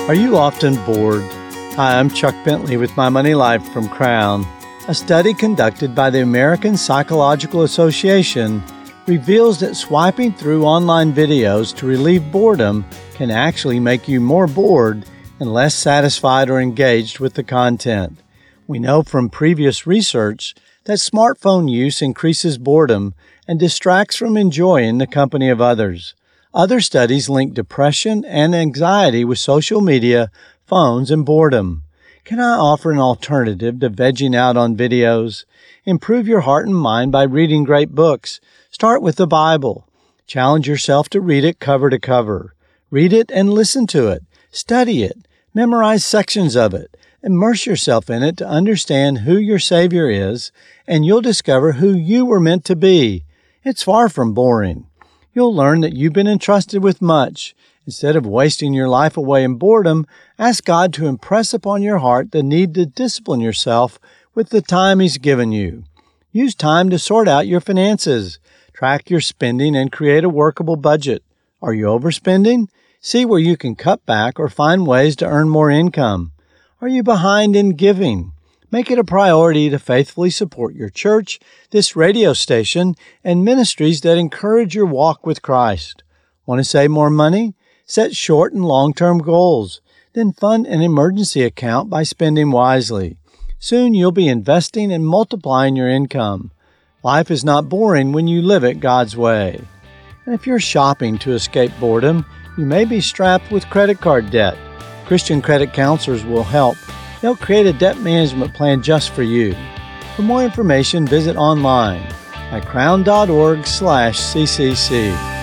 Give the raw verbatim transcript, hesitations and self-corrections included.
Are you often bored? Hi, I'm Chuck Bentley with My Money Life from Crown. A study conducted by the American Psychological Association reveals that swiping through online videos to relieve boredom can actually make you more bored and less satisfied or engaged with the content. We know from previous research that smartphone use increases boredom and distracts from enjoying the company of others. Other studies link depression and anxiety with social media, phones, and boredom. Can I offer an alternative to vegging out on videos? Improve your heart and mind by reading great books. Start with the Bible. Challenge yourself to read it cover to cover. Read it and listen to it. Study it. Memorize sections of it. Immerse yourself in it to understand who your Savior is, and you'll discover who you were meant to be. It's far from boring. You'll learn that you've been entrusted with much. Instead of wasting your life away in boredom, ask God to impress upon your heart the need to discipline yourself with the time He's given you. Use time to sort out your finances. Track your spending and create a workable budget. Are you overspending? See where you can cut back or find ways to earn more income. Are you behind in giving? Make it a priority to faithfully support your church, this radio station, and ministries that encourage your walk with Christ. Want to save more money? Set short and long-term goals. Then fund an emergency account by spending wisely. Soon you'll be investing and multiplying your income. Life is not boring when you live it God's way. And if you're shopping to escape boredom, you may be strapped with credit card debt. Christian credit counselors will help. They'll create a debt management plan just for you. For more information, visit online at crown dot org slash C C C.